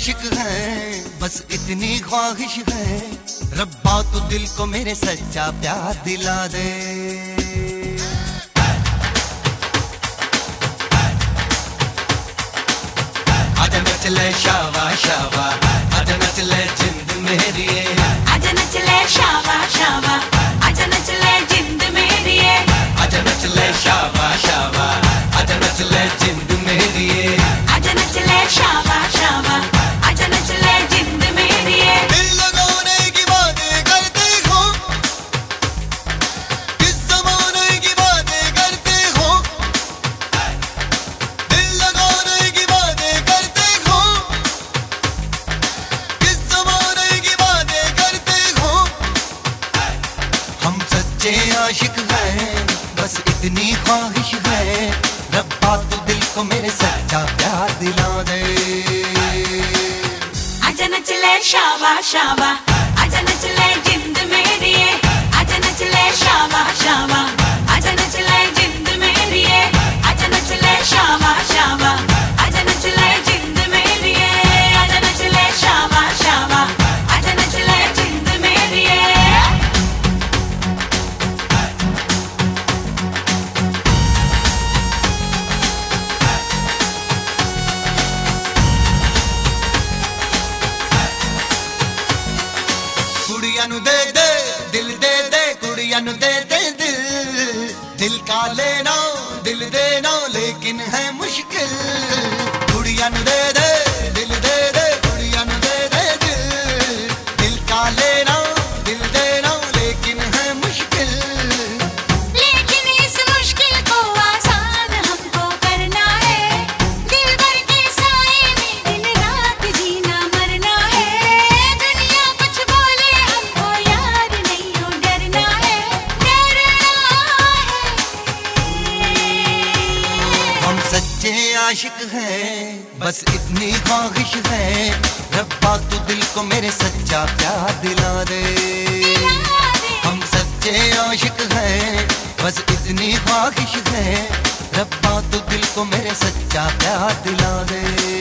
आशिक हैं, बस इतनी ख्वाहिश है, रब्बा तू दिल को मेरे सच्चा प्यार दिला दे। आजा नच ले शावा शावा, आजा नच ले जिंद मेरी, आजा नच ले शावा शावा, आजा नच ले जिंद मेरी, आजा नच ले शावा शावा, आजा नच ले जिंद मेरी, आजा नच ले शावा शावा, आजा नच ले जिंद मेरी। दिल लगाने की बातें करते हो, किस जमाने की बातें करते हो, दिल लगाने की बातें करते हो, किस जमाने की बातें करते हो। हम सच्चे आशिक हैं, बस इतनी ख्वाहिश है, रब्बा तू दिल को मेरे सच्चा प्यार दिला दे। आजा नच ले शावा शावा, आजा नच ले जिंद मेरी, आजा नच ले शावा शावा, आजा नच ले जिंद मेरी, आजा नच ले शावा शावा, आजा नच ले जिंद मेरी, आजा नच ले शावा शावा, आजा नच ले जिंद मेरी। कुड़ियां नु दे दे दिल, दे दे कुड़ियां नु दे दे दिल, दिल का लेना दिल देना लेकिन है मुश्किल। कुड़ियां नु दे दे दिल, दे दे कुड़ियां नु दे दे दिल, दिल का लेना दिल देना लेकिन है मुश्किल। लेकिन इस मुश्किल को आसान हमको करना है, दिल भर के साए में दिन रात जीना मरना है। दुनिया कुछ बोले हमको यार नहीं हो डरना है, डरना है। हम सच्चे आशिक हैं, बस इतनी ख्वाहिश है, रब्बा तू दिल को मेरे सच्चा प्यार दिला दे। हम सच्चे आशिक हैं, बस इतनी ख्वाहिश है, रब्बा तू दिल को मेरे सच्चा प्यार दिला दे।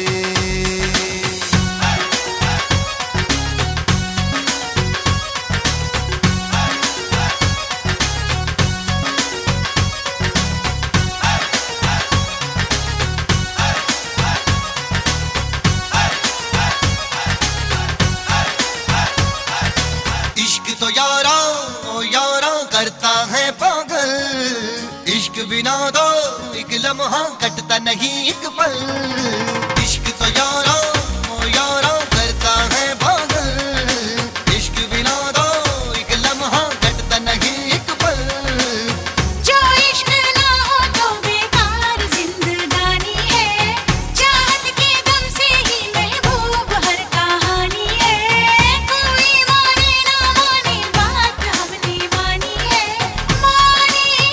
इश्क तो यारा ओ यारा करता है पागल, इश्क बिना दो एक लम्हा कटता नहीं एक पल। इश्क तो यारा ओ यारा करता है पागल, इश्क बिना दो एक लम्हा कटता नहीं एक पल। जो इश्क ना हो तो बेकार जिंदगानी है, चाहत के दम से ही महबूब हर कहानी है। कोई माने ना माने बात हमने मानी है, मानी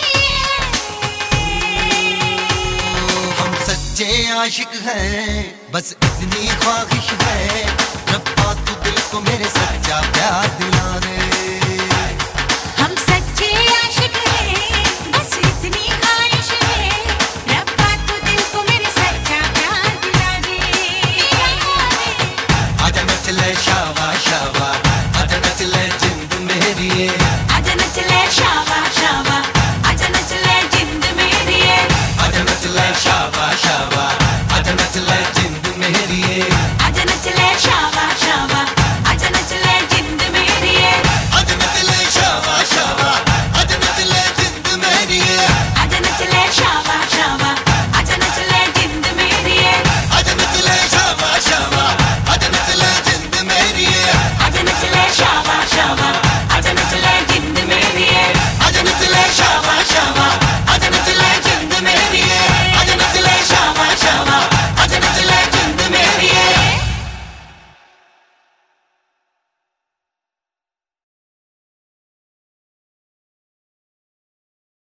है। हम सच्चे आशिक हैं, बस इतनी ख्वाहिश है, रब्बा तू दिल को मेरे सच्चा प्यार दिला दे। हम सच्चे आशिक हैं, बस इतनी ख्वाहिश है, रब्बा तू दिल को मेरे सच्चा प्यार दिला दे। आजा नच ले शावा शावा, आजा नच ले जिंद मेरी, आजा नच ले शावा